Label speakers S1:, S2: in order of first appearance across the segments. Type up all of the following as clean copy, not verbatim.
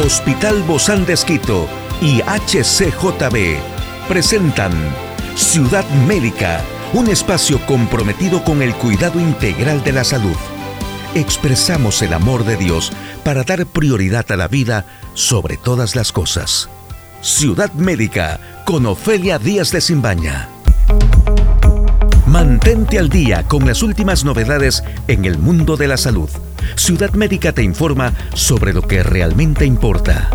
S1: Hospital Bozán de Esquito y HCJB presentan Ciudad Médica, un espacio comprometido con el cuidado integral de la salud. Expresamos el amor de Dios para dar prioridad a la vida sobre todas las cosas. Ciudad Médica con Ofelia Díaz de Simbaña. Mantente al día con las últimas novedades en el mundo de la salud. Ciudad Médica te informa sobre lo que realmente importa.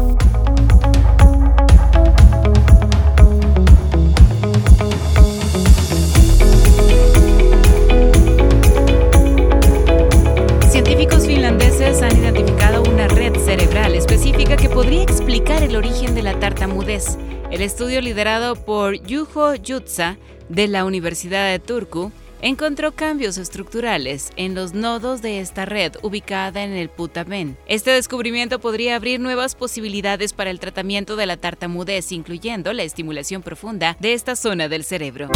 S2: Científicos finlandeses han identificado una red cerebral específica que podría explicar el origen de la tartamudez. El estudio, liderado por Juho Jutsa de la Universidad de Turku, encontró cambios estructurales en los nodos de esta red ubicada en el putamen. Este descubrimiento podría abrir nuevas posibilidades para el tratamiento de la tartamudez, incluyendo la estimulación profunda de esta zona del cerebro.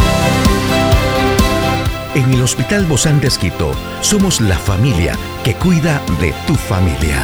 S1: En el Hospital Bozán de Esquito somos la familia que cuida de tu familia.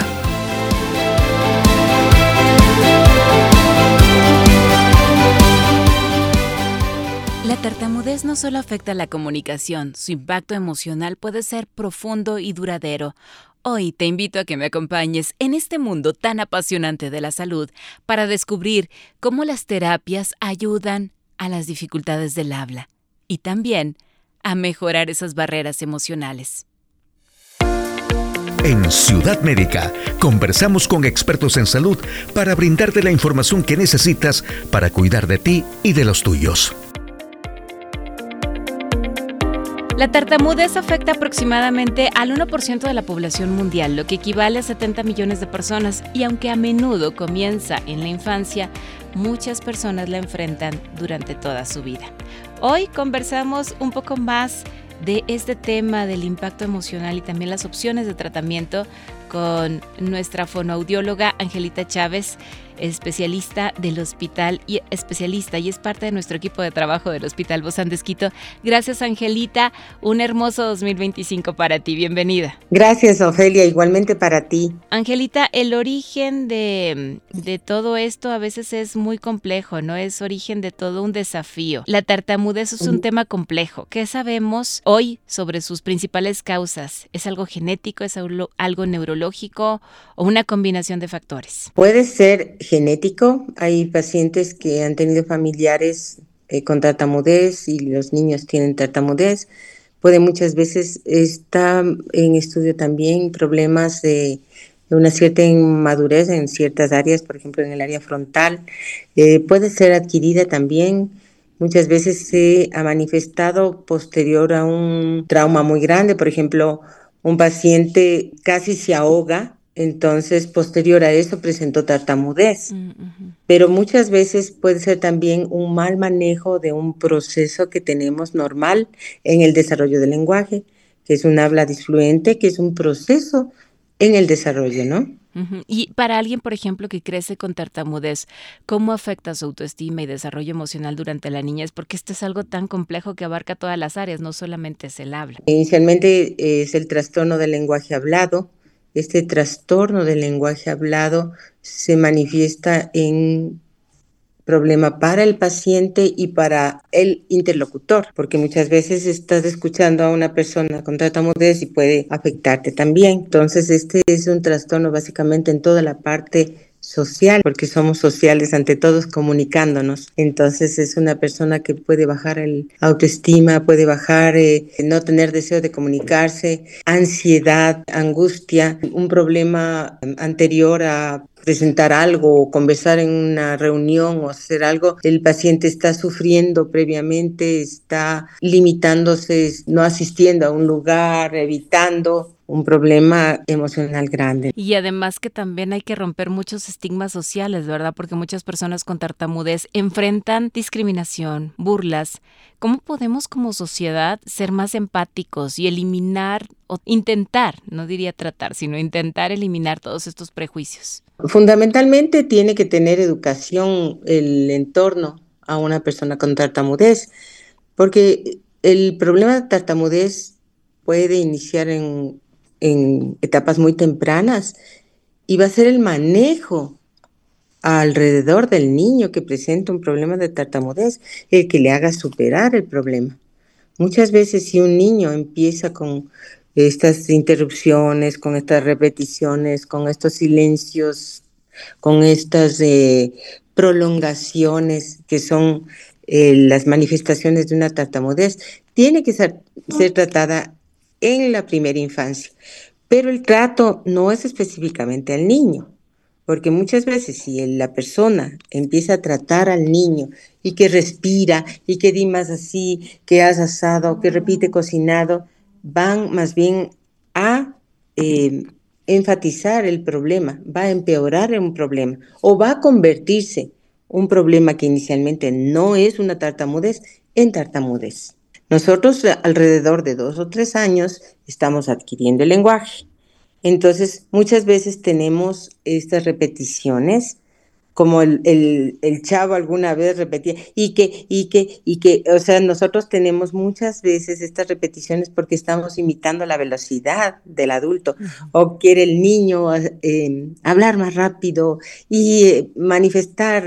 S2: La tartamudez no solo afecta la comunicación, su impacto emocional puede ser profundo y duradero. Hoy te invito a que me acompañes en este mundo tan apasionante de la salud para descubrir cómo las terapias ayudan a las dificultades del habla y también a mejorar esas barreras emocionales.
S1: En Ciudad Médica conversamos con expertos en salud para brindarte la información que necesitas para cuidar de ti y de los tuyos.
S2: La tartamudez afecta aproximadamente al 1% de la población mundial, lo que equivale a 70 millones de personas, y aunque a menudo comienza en la infancia, muchas personas la enfrentan durante toda su vida. Hoy conversamos un poco más de este tema del impacto emocional y también las opciones de tratamiento con nuestra fonoaudióloga Angelita Chávez, especialista del hospital y es parte de nuestro equipo de trabajo del Hospital Bozán de Esquito. Gracias, Angelita. Un hermoso 2025 para ti. Bienvenida.
S3: Gracias, Ofelia. Igualmente para ti.
S2: Angelita, el origen de todo esto a veces es muy complejo, ¿no? Es origen de todo un desafío. La tartamudez es un tema complejo. ¿Qué sabemos hoy sobre sus principales causas? ¿Es algo genético? ¿Es algo neurológico? ¿O una combinación de factores?
S3: Puede ser genético. Hay pacientes que han tenido familiares con tartamudez y los niños tienen tartamudez. Puede muchas veces estar en estudio también problemas de una cierta inmadurez en ciertas áreas, por ejemplo en el área frontal. Puede ser adquirida también. Muchas veces se ha manifestado posterior a un trauma muy grande. Por ejemplo, un paciente casi se ahoga. Entonces, posterior a eso presentó tartamudez. Pero muchas veces puede ser también un mal manejo de un proceso que tenemos normal en el desarrollo del lenguaje, que es un habla disfluente, que es un proceso en el desarrollo, ¿no?
S2: Y para alguien, por ejemplo, que crece con tartamudez, ¿cómo afecta su autoestima y desarrollo emocional durante la niñez? Porque esto es algo tan complejo que abarca todas las áreas, no solamente es el habla.
S3: Inicialmente es el trastorno del lenguaje hablado. Este trastorno del lenguaje hablado se manifiesta en problema para el paciente y para el interlocutor, porque muchas veces estás escuchando a una persona con tartamudez y puede afectarte también. Entonces, este es un trastorno básicamente en toda la parte social, porque somos sociales ante todos comunicándonos. Entonces es una persona que puede bajar el autoestima, puede bajar no tener deseo de comunicarse, ansiedad, angustia, un problema anterior a presentar algo o conversar en una reunión o hacer algo, el paciente está sufriendo previamente, está limitándose, no asistiendo a un lugar, evitando un problema emocional grande.
S2: Y además que también hay que romper muchos estigmas sociales, ¿verdad? Porque muchas personas con tartamudez enfrentan discriminación, burlas. ¿Cómo podemos como sociedad ser más empáticos y eliminar o intentar, no diría tratar, sino intentar eliminar todos estos prejuicios?
S3: Fundamentalmente tiene que tener educación el entorno a una persona con tartamudez, porque el problema de tartamudez puede iniciar en etapas muy tempranas y va a ser el manejo alrededor del niño que presenta un problema de tartamudez, el que le haga superar el problema. Muchas veces si un niño empieza con estas interrupciones, con estas repeticiones, con estos silencios, con estas prolongaciones que son las manifestaciones de una tartamudez, tiene que ser tratada en la primera infancia. Pero el trato no es específicamente al niño, porque muchas veces si la persona empieza a tratar al niño y que respira y que di más así, que has asado, que repite cocinado, van más bien a enfatizar el problema, va a empeorar un problema o va a convertirse un problema que inicialmente no es una tartamudez en tartamudez. Nosotros alrededor de 2 o 3 años estamos adquiriendo el lenguaje. Entonces, muchas veces tenemos estas repeticiones, como el chavo alguna vez repetía, o sea, nosotros tenemos muchas veces estas repeticiones porque estamos imitando la velocidad del adulto, o quiere el niño hablar más rápido y manifestar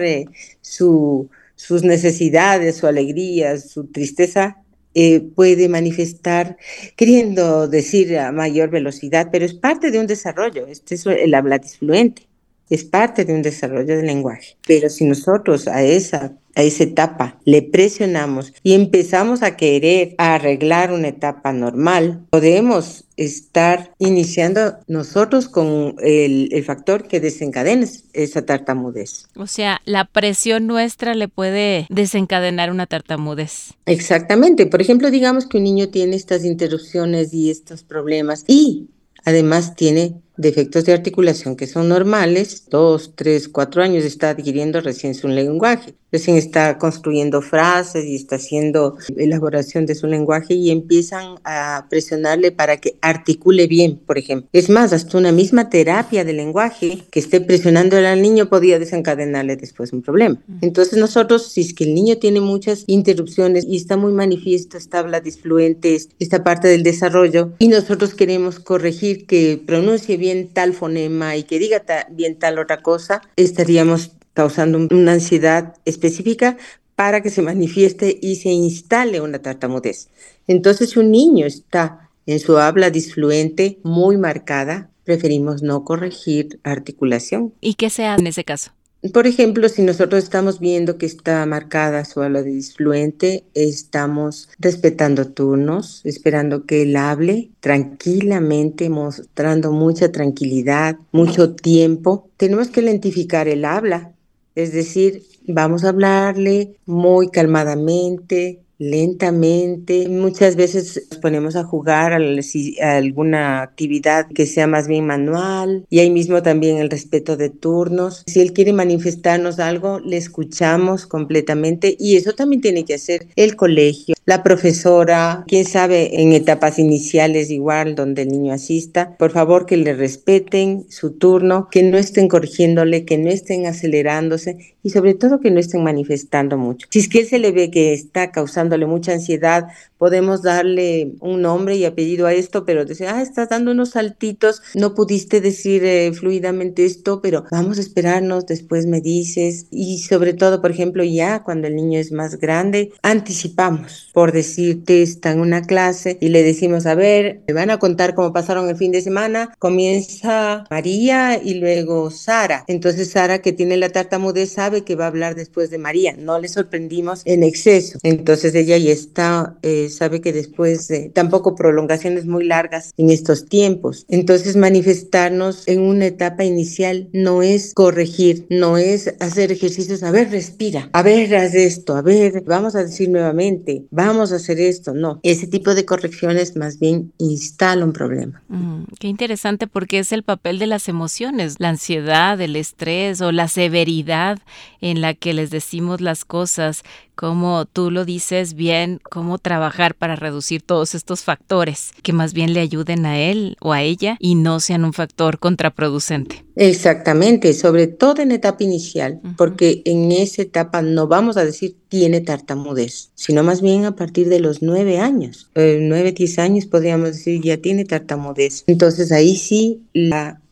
S3: sus necesidades, su alegría, su tristeza. Puede manifestar queriendo decir a mayor velocidad, pero es parte de un desarrollo. Este es el habla disfluente, es parte de un desarrollo del lenguaje. Pero si nosotros a esa etapa le presionamos y empezamos a querer arreglar una etapa normal, podemos estar iniciando nosotros con el factor que desencadena esa tartamudez.
S2: O sea, la presión nuestra le puede desencadenar una tartamudez.
S3: Exactamente. Por ejemplo, digamos que un niño tiene estas interrupciones y estos problemas y además tiene defectos de articulación que son normales. 2, 3, 4 años está adquiriendo recién su lenguaje. Recién está construyendo frases y está haciendo elaboración de su lenguaje y empiezan a presionarle para que articule bien, por ejemplo. Es más, hasta una misma terapia de lenguaje que esté presionando al niño podría desencadenarle después un problema. Entonces nosotros, si es que el niño tiene muchas interrupciones y está muy manifiesto, esta habla disfluente, esta parte del desarrollo, y nosotros queremos corregir que pronuncie bien tal fonema y que diga bien tal otra cosa, estaríamos causando una ansiedad específica para que se manifieste y se instale una tartamudez. Entonces, si un niño está en su habla disfluente muy marcada, preferimos no corregir articulación.
S2: ¿Y qué se hace en ese caso?
S3: Por ejemplo, si nosotros estamos viendo que está marcada su habla disfluente, estamos respetando turnos, esperando que él hable tranquilamente, mostrando mucha tranquilidad, mucho tiempo. Tenemos que lentificar el habla, es decir, vamos a hablarle muy calmadamente, lentamente. Muchas veces nos ponemos a jugar a alguna actividad que sea más bien manual y ahí mismo también el respeto de turnos. Si él quiere manifestarnos algo, le escuchamos completamente y eso también tiene que hacer el colegio, la profesora, quién sabe, en etapas iniciales igual donde el niño asista. Por favor, que le respeten su turno, que no estén corrigiéndole, que no estén acelerándose y sobre todo que no estén manifestando mucho. Si es que él se le ve que está causándole mucha ansiedad, podemos darle un nombre y apellido a esto, pero decir, estás dando unos saltitos, no pudiste decir fluidamente esto, pero vamos a esperarnos, después me dices. Y sobre todo, por ejemplo, ya cuando el niño es más grande, anticipamos, por decirte, está en una clase y le decimos, a ver, me van a contar cómo pasaron el fin de semana, comienza María y luego Sara. Entonces Sara, que tiene la tartamudez, sabe que va a hablar después de María, no le sorprendimos en exceso. Entonces ella ya está, sabe que después tampoco prolongaciones muy largas en estos tiempos. Entonces manifestarnos en una etapa inicial no es corregir, no es hacer ejercicios, a ver, respira, a ver, haz esto, a ver, vamos a decir nuevamente, vamos a hacer esto. No, ese tipo de correcciones más bien instala un problema.
S2: Qué interesante, porque es el papel de las emociones, la ansiedad, el estrés o la severidad en la que les decimos las cosas, como tú lo dices bien, cómo trabajar para reducir todos estos factores que más bien le ayuden a él o a ella y no sean un factor contraproducente.
S3: Exactamente, sobre todo en etapa inicial, porque en esa etapa no vamos a decir tiene tartamudez, sino más bien a partir de los 9 años, 9, 10 años podríamos decir ya tiene tartamudez. Entonces ahí sí la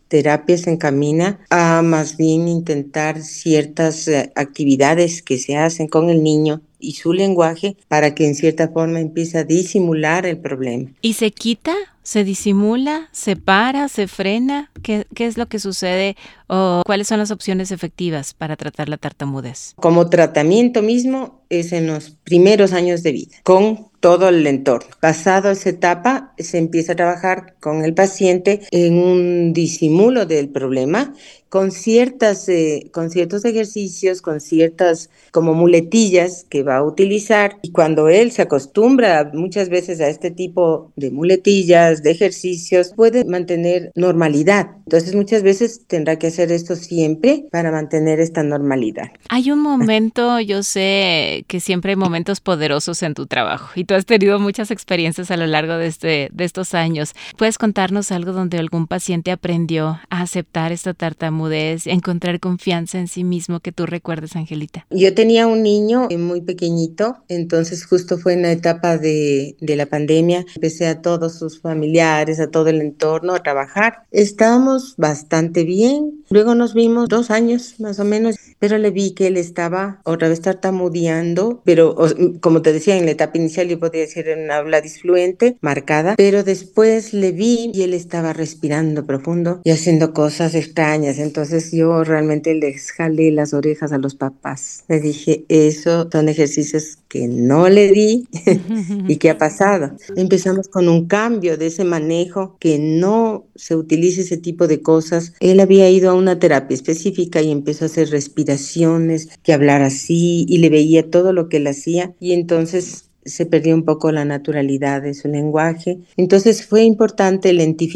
S3: terapia se encamina a más bien intentar ciertas actividades que se hacen con el niño y su lenguaje para que en cierta forma empiece a disimular el problema.
S2: ¿Y se quita? ¿Se disimula? ¿Se para? ¿Se frena? ¿Qué es lo que sucede? ¿O cuáles son las opciones efectivas para tratar la tartamudez?
S3: Como tratamiento mismo es en los primeros años de vida, con todo el entorno. Pasado esa etapa, se empieza a trabajar con el paciente en un disimulo del problema, con ciertos ejercicios, con ciertas como muletillas que va a utilizar. Y cuando él se acostumbra muchas veces a este tipo de muletillas, de ejercicios, puede mantener normalidad. Entonces muchas veces tendrá que hacer esto siempre para mantener esta normalidad.
S2: Hay un momento, yo sé que siempre hay momentos poderosos en tu trabajo y tú has tenido muchas experiencias a lo largo de estos años. ¿Puedes contarnos algo donde algún paciente aprendió a aceptar esta tartamudez, a encontrar confianza en sí mismo que tú recuerdes, Angelita?
S3: Yo tenía un niño muy pequeñito, entonces justo fue en la etapa de la pandemia. Empecé a todos sus familiares, a todo el entorno a trabajar. Estábamos bastante bien. Luego nos vimos 2 años más o menos, pero le vi que él estaba otra vez tartamudeando, pero como te decía, en la etapa inicial yo podía decir en habla disfluente, marcada, pero después le vi y él estaba respirando profundo y haciendo cosas extrañas. Entonces yo realmente les jalé las orejas a los papás. Le dije, eso son ejercicios que no le di y ¿qué ha pasado? Empezamos con un cambio de ese manejo, que no se utilice ese tipo de cosas. Él había ido a una terapia específica y empezó a hacer respiraciones, que hablar así, y le veía todo lo que él hacía y entonces se perdió un poco la naturalidad de su lenguaje. Entonces fue importante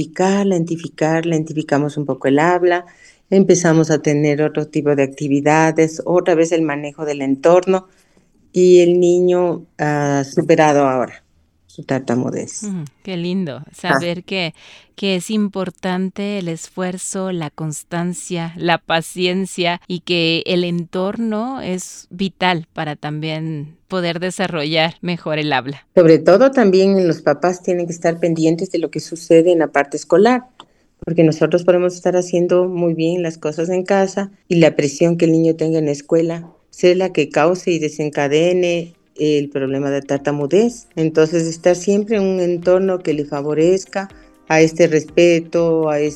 S3: lentificamos un poco el habla, empezamos a tener otro tipo de actividades, otra vez el manejo del entorno y el niño ha superado ahora su tartamudez.
S2: Qué lindo saber que es importante el esfuerzo, la constancia, la paciencia y que el entorno es vital para también poder desarrollar mejor el habla.
S3: Sobre todo también los papás tienen que estar pendientes de lo que sucede en la parte escolar, porque nosotros podemos estar haciendo muy bien las cosas en casa y la presión que el niño tenga en la escuela sea la que cause y desencadene el problema de tartamudez. Entonces, estar siempre en un entorno que le favorezca a este respeto, a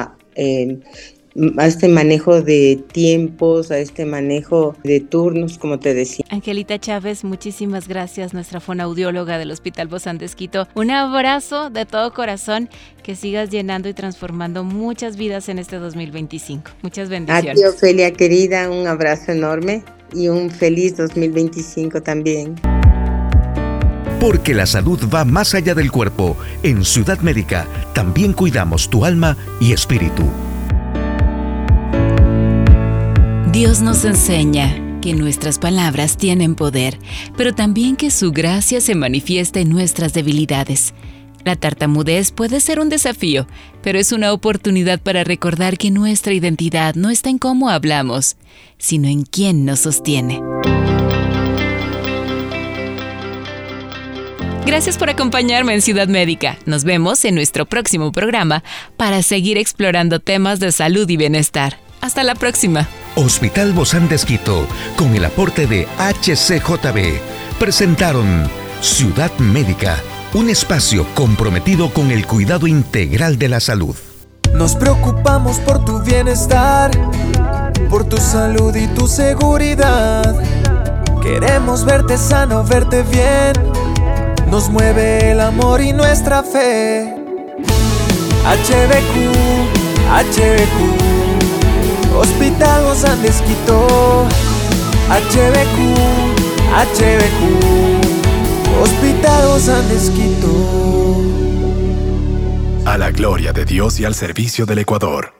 S3: este manejo de tiempos, a este manejo de turnos, como te decía.
S2: Angelita Chávez, muchísimas gracias, nuestra fonoaudióloga del Hospital Bozán de Esquito. Un abrazo de todo corazón, que sigas llenando y transformando muchas vidas en este 2025. Muchas bendiciones.
S3: A ti, Ofelia, querida, un abrazo enorme y un feliz 2025 también.
S1: Porque la salud va más allá del cuerpo. En Ciudad Médica también cuidamos tu alma y espíritu.
S2: Dios nos enseña que nuestras palabras tienen poder, pero también que su gracia se manifiesta en nuestras debilidades. La tartamudez puede ser un desafío, pero es una oportunidad para recordar que nuestra identidad no está en cómo hablamos, sino en quién nos sostiene. Gracias por acompañarme en Ciudad Médica. Nos vemos en nuestro próximo programa para seguir explorando temas de salud y bienestar. Hasta la próxima.
S1: Hospital Bozán de Esquito, con el aporte de HCJB, presentaron Ciudad Médica, un espacio comprometido con el cuidado integral de la salud.
S4: Nos preocupamos por tu bienestar, por tu salud y tu seguridad. Queremos verte sano, verte bien. Nos mueve el amor y nuestra fe. HBQ, Hospital Bozán de Esquito. HBQ, Hospital Bozán de Esquito.
S5: A la gloria de Dios y al servicio del Ecuador.